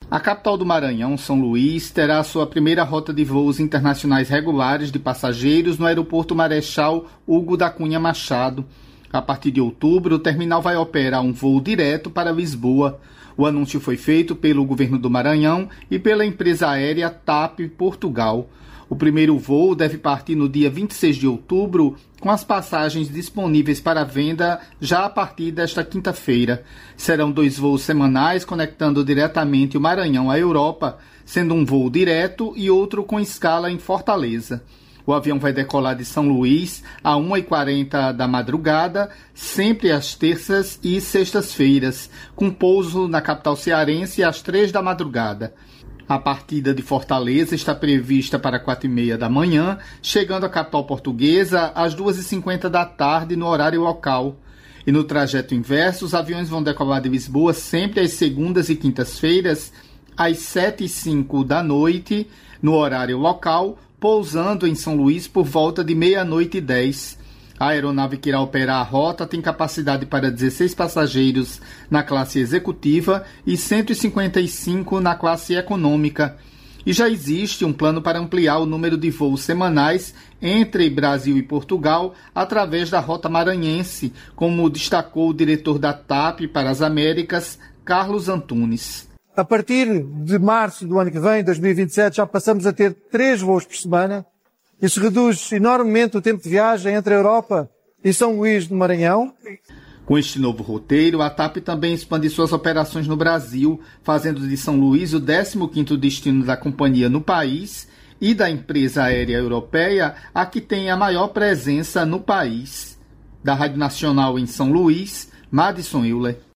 A capital do Maranhão, São Luís, terá sua primeira rota de voos internacionais regulares de passageiros no aeroporto Marechal Hugo da Cunha Machado. A partir de outubro, o terminal vai operar um voo direto para Lisboa. O anúncio foi feito pelo governo do Maranhão e pela empresa aérea TAP Portugal. O primeiro voo deve partir no dia 26 de outubro, com as passagens disponíveis para venda já a partir desta quinta-feira. Serão 2 voos semanais conectando diretamente o Maranhão à Europa, sendo um voo direto e outro com escala em Fortaleza. O avião vai decolar de São Luís às 1h40 da madrugada, sempre às terças e sextas-feiras, com pouso na capital cearense às 3 da madrugada. A partida de Fortaleza está prevista para 4h30 da manhã, chegando à capital portuguesa às 2h50 da tarde no horário local. E no trajeto inverso, os aviões vão decolar de Lisboa sempre às segundas e quintas-feiras, às 7h05 da noite, no horário local, pousando em São Luís por volta de 00h10. A aeronave que irá operar a rota tem capacidade para 16 passageiros na classe executiva e 155 na classe econômica. E já existe um plano para ampliar o número de voos semanais entre Brasil e Portugal através da rota maranhense, como destacou o diretor da TAP para as Américas, Carlos Antunes. A partir de março do ano que vem, 2027, já passamos a ter 3 voos por semana. Isso reduz enormemente o tempo de viagem entre a Europa e São Luís do Maranhão. Com este novo roteiro, a TAP também expande suas operações no Brasil, fazendo de São Luís o 15º destino da companhia no país e da empresa aérea europeia a que tem a maior presença no país. Da Rádio Nacional em São Luís, Madison Euler.